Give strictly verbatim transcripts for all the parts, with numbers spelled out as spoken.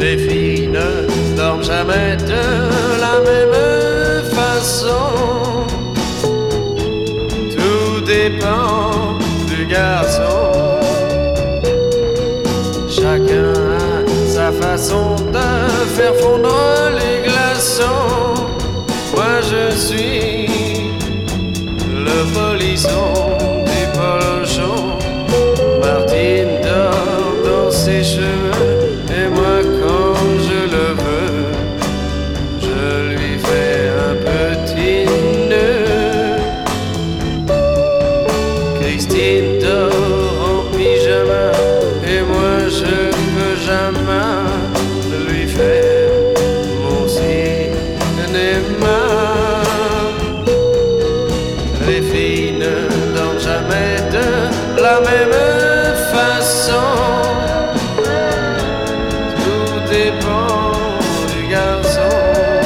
Les filles ne dorment jamais de la même façon. Tout dépend du garçon. Chacun a sa façon de faire fondre les glaçons. Moi je suis le polisson du polochon. Martine dort dans ses cheveux. Et moi quand je le veux, je lui fais un petit nœud. Christine dort en pyjama. Et moi je peux jamais lui faire mon cinéma. Les filles ne dorment jamais de la même façon. Tout dépend du garçon.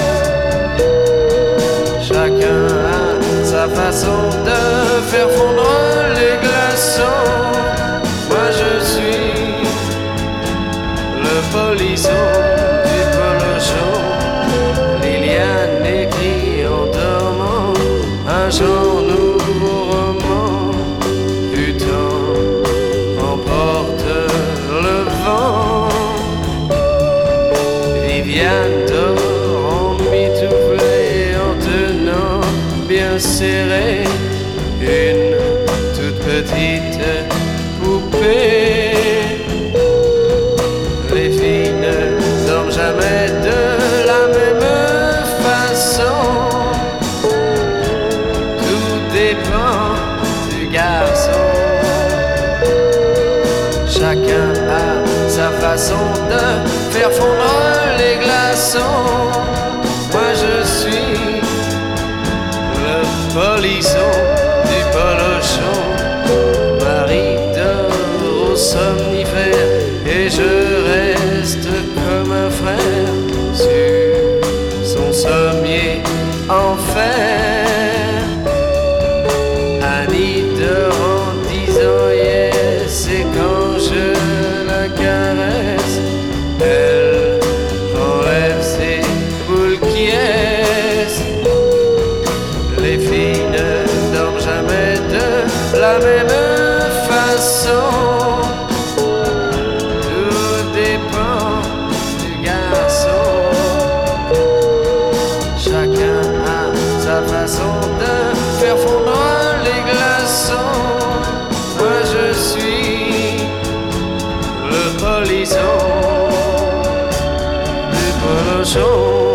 Chacun a sa façon de faire fondre les glaçons. Moi je suis le polisson du polochon. Liliane écrit en dormant un genre nouveau roman. Du temps emporte le vent. Viviane dort en mitouflé, en tenant bien serré une toute petite poupée. Les filles ne dorment jamais de la même façon. Tout dépend du garçon. Chacun a sa façon de faire fondre les glaçons. Moi je suis le polisson du polochon. Marie dort au somnifère et je reste comme un frère sur son sommier en fer. Annie dort en disant yes, et quand je la caresse, elle enlève ses boules qui est. Les filles ne dorment jamais de la même façon. Tout dépend du garçon. Chacun a sa façon de faire fondre les glaçons. Moi je suis le polisson du polochon.